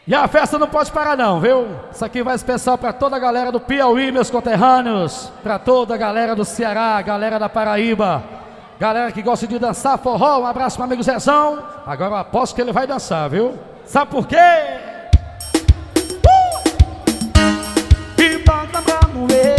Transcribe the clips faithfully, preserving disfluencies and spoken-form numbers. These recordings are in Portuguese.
E a festa não pode parar não, viu? Isso aqui vai especial pra toda a galera do Piauí, meus conterrâneos, pra toda a galera do Ceará, galera da Paraíba, galera que gosta de dançar forró. Um abraço pro amigo Zezão. Agora eu aposto que ele vai dançar, viu? Sabe por quê? Uh! E bota pra moer.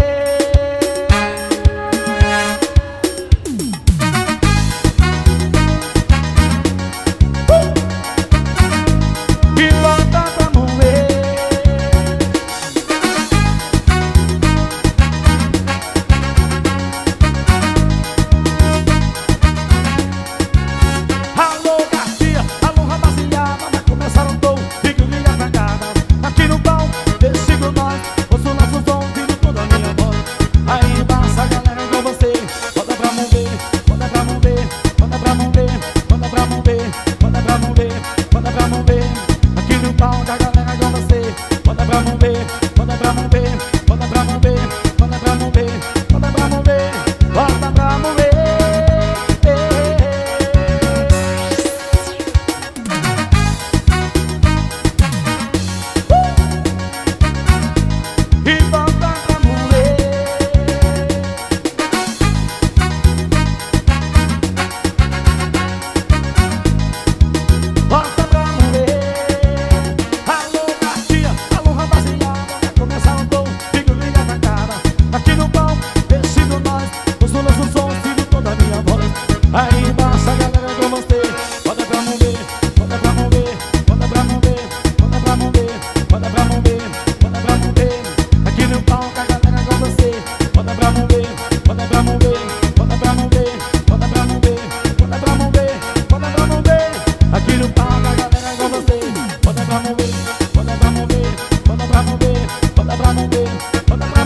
Bota pra mover, bota pra mover, bota pra mover, bota pra mover, bota pra mover.